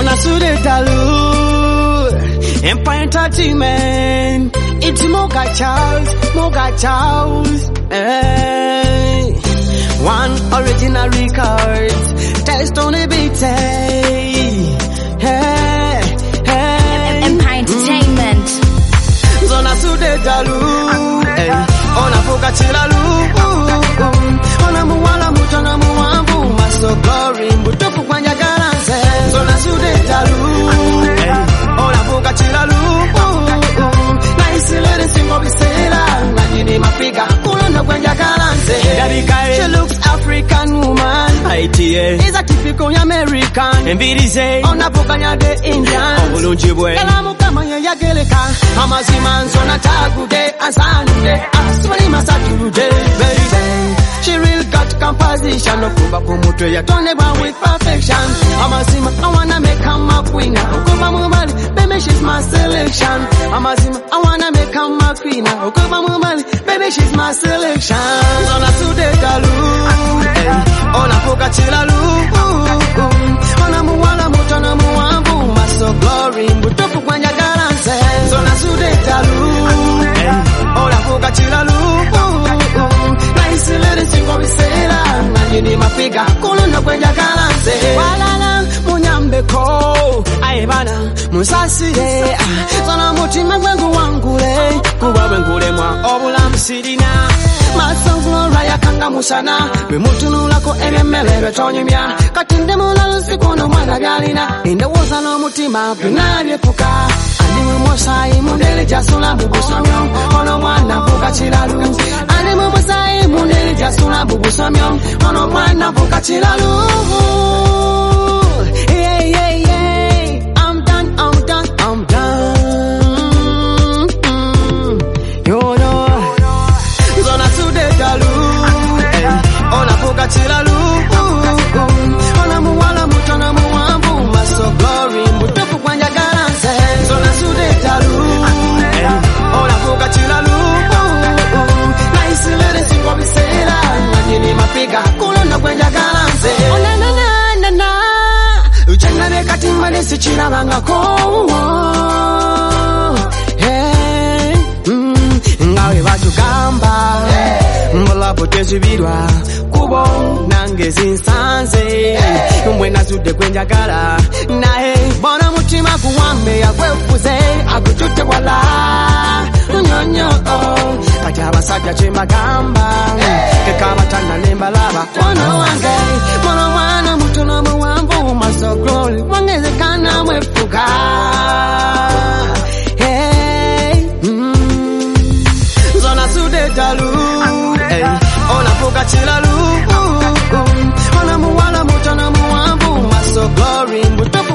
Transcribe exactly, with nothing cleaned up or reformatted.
Zona Sude Dalu, Empire Entertainment, it's Mocha Charles, Mocha Charles, hey. One original records, test on the beat, hey, hey, hey. Empire Entertainment. Zona Sude Dalu, hey. Ona Foka Chilalu, ona muwala mutana muwambu, maso glory, mbutofu kwanja garanze. Zona Sude Dalu, hey. Ona Foka Chilalu, na isilere singo bisela, na jini mapiga, kulonda kwanja garanze. She looks African woman, I T A is a typical American. Mbirize, ona Foka nyade Indian. Obulunji bwe, kalamu kama ya geleka, amaziman zona tagude, asande, aswali masatude, baby. She real got composition, no kuba kumutwe ya tone with perfection. Amazima, I wanna make her my queen. Ukuba mubali, baby she's my selection. Amazima, I wanna make her my queen. Ukuba mubali, baby she's my selection. Zona Sude Dalu, ona Foka Chilalu, ona muwala mutana muwambu, maso glory, mbutofu kwanja garanze. Zona Sude Dalu, ona Foka Chilalu, na isilere singo bisela, na jini mapiga, kulunda kwanja garanze. Walala munyambeko, aibana musasire, zona mutima gwengu wangule, kuwa wengule mwa obula msirina. Masanglo ya kanga musana, bimutunu lako ememele betonyumya, katinde mulalo sikono mwana galina, inde woza no mutima binari fuka. Ani mosai mundele jasula bubusamyo, ono mwana Foka Chilalu. Ani mosai mundele jasula bubusamyo, ono mwana Foka Chilalu. Yeah yeah yeah, I'm done, I'm done, I'm done. Yo yo, Zona Sude Dalu, ona Foka Chilalu, ona muwala mutana muwambu, maso glory, mutofu kwanja garanze. Zona Sude Dalu, ona Foka Chilalu, na isilere singo bisela, na jini mapiga, kulonda kwanja garanze. Ona na na na na, uchanga nekati manesi chilabangako. Hey, mm, ngawe batugamba, mbola potezibirwa, kubo nange zinsanze. Mbwena Sude kwenjagala, nae bona mutima kuwambe yagwefuze, agutute wala. Nyonyo, kati abasajja chembagamba, kekabatana nembalaba. Ono wange, mono mwana mutono muwambu, maso glory, wangezekana mwefuga. Hey, mm. Zona Sude Dalu, ona Foka Chilalu, ona muwala mutono muwambu, maso glory, mutono